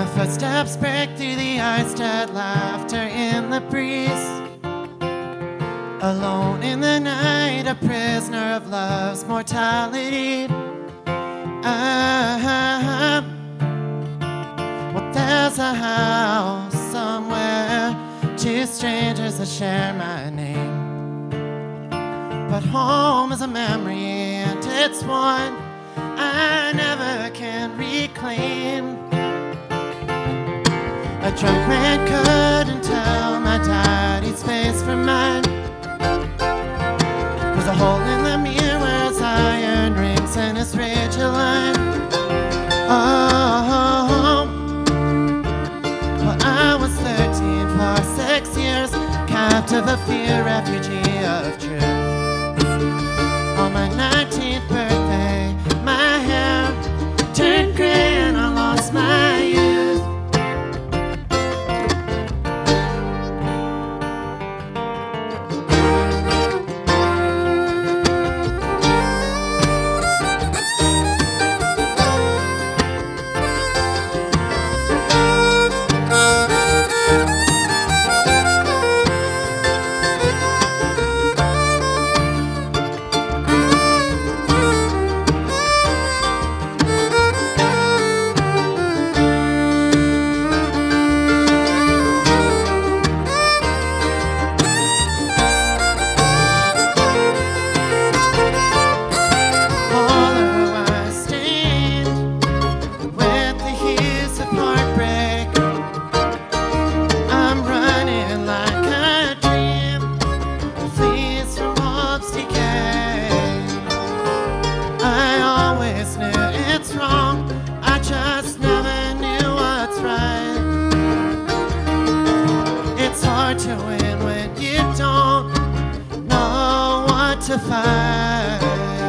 footsteps break through the ice, dead laughter in the breeze. Alone in the night, a prisoner of love's mortality. Well, there's a house somewhere, two strangers that share my name. But home is a memory, and it's one I never can reclaim. A drunk man couldn't tell my daddy's face from mine. There's a hole in the mirror's iron rings and his radial line. Oh, well, I was 13 for 6 years, captive of fear, refugee of truth. On my 19th birthday, my hair turned gray and I lost my youth. To win when you don't know what to fight.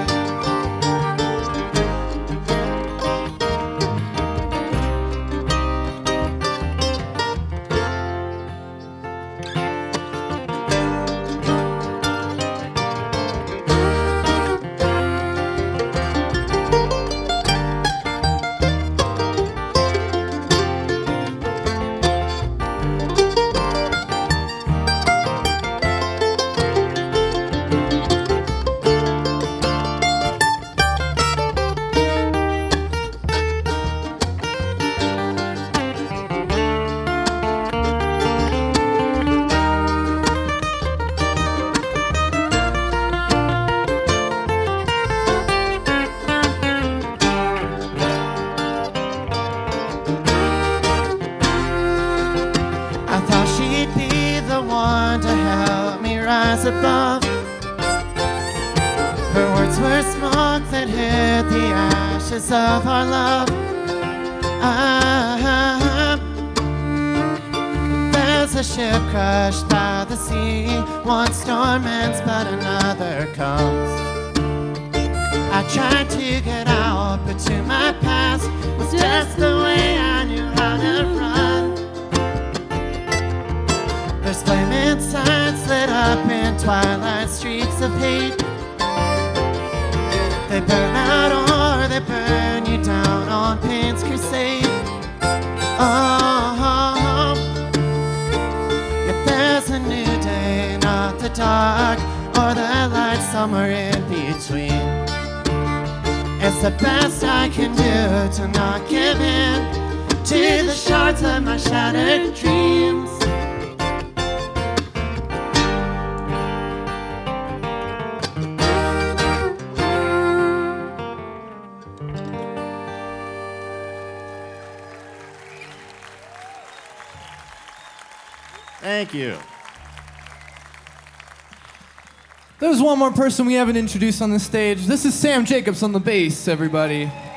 I thought she'd be the one to help me rise above. Her words were smoke that hid the ashes of our love. There's a ship crushed by the sea. One storm ends but another comes. I tried to get out, but to my past was just the way I knew how to run. There's flaming signs lit up in twilight streets of hate. They burn out or they burn you down on pain's crusade. Oh, if there's a new day, not the dark or the light, somewhere in between. It's the best I can do to not give in to the shards of my shattered dreams. Thank you. There's one more person we haven't introduced on the stage. This is Sam Jacobs on the bass, everybody.